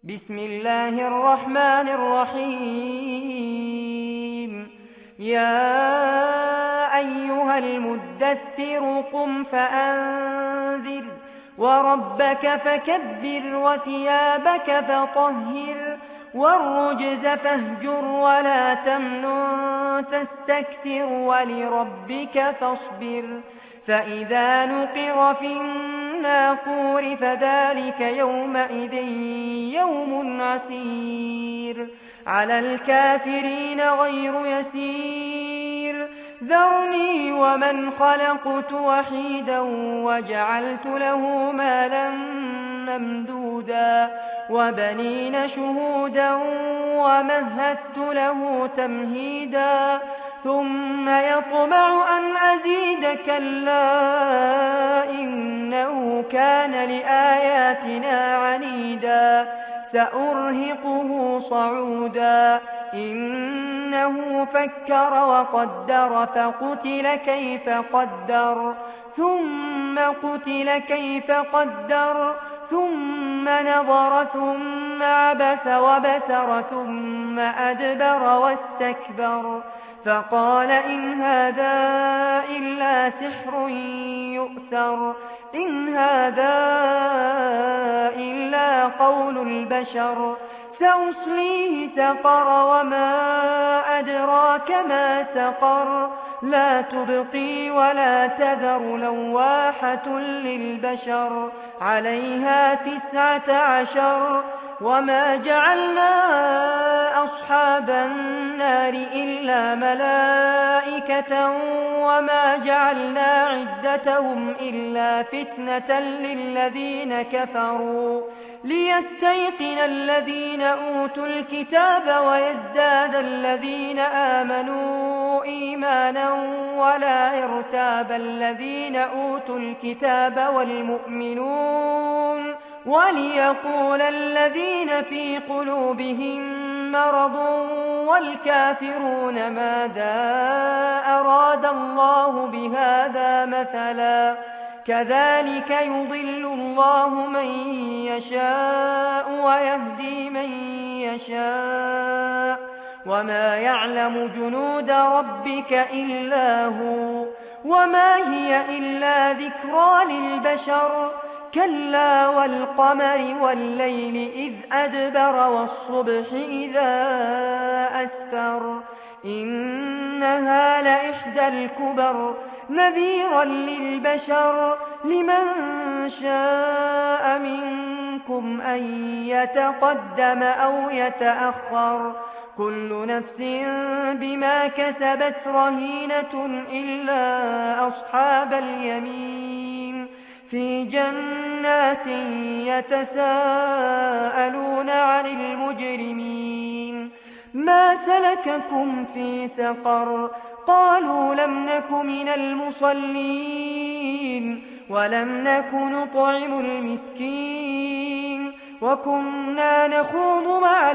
بسم الله الرحمن الرحيم. يا أيها المدثر قم فأنذر وربك فكبر وثيابك فطهر والرجز فاهجر ولا تمنن تستكثر ولربك فاصبر فإذا نقر في الناقور فذلك يومئذ يوم عسير على الكافرين غير يسير. ذرني ومن خلقت وحيدا وجعلت له مالا ممدودا وبنين شهودا ومهدت له تمهيدا ثم يطمع أن أزيد كلا إنه كان لآياتنا عنيدا سأرهقه صعودا إنه فكر وقدر فقتل كيف قدر ثم قتل كيف قدر ثم نظر ثم عبس وبسر ثم أدبر واستكبر فقال إن هذا إلا سحر يؤثر إن هذا إلا قول البشر سأصليه سقر وما أدراك ما سقر لا تبقي ولا تذر لواحة للبشر عليها 19 وما جعلنا أصحاب النار إلا ملائكة وما جعلنا عدتهم إلا فتنة للذين كفروا ليستيقن الذين أوتوا الكتاب ويزداد الذين آمنوا إيمانا ولا يرتاب الذين أوتوا الكتاب والمؤمنون وليقول الذين في قلوبهم مرض والكافرون ماذا أراد الله بهذا مثلا كذلك يضل الله من يشاء ويهدي من يشاء وما يعلم جنود ربك إلا هو وما هي إلا ذكرى للبشر كلا والقمر والليل إذ أدبر والصبح إذا أسفر إنها لإحدى الكبر نذيرا للبشر لمن شاء منكم أن يتقدم أو يتأخر كل نفس بما كسبت رهينة إلا أصحاب اليمين في جنات يتساءلون عن المجرمين ما سلككم في سقر قالوا لم نك من المصلين ولم نك نطعم المسكين وكنا نخوض مع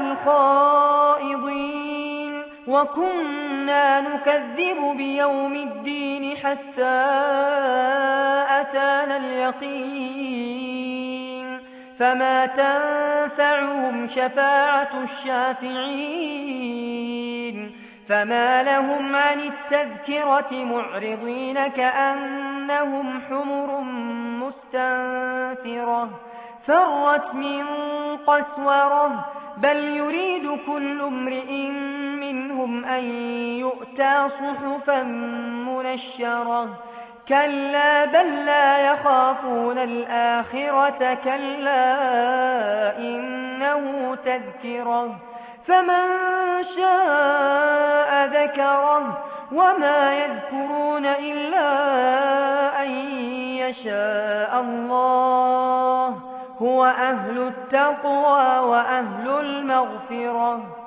الخائضين وكنا نكذب بيوم الدين حتى أتانا اليقين فما تنفعهم شفاعة الشافعين فما لهم عن التذكرة معرضين كأنهم حمر مستنفرة فرت من قسورة بل يريد كل امرئ منهم أن يؤتى صحفا منشرة كلا بل لا يخافون الآخرة كلا إنه تذكرة فمن شاء ذكره وما يذكرون إلا أن يشاء الله هو أهل التقوى وأهل المغفرة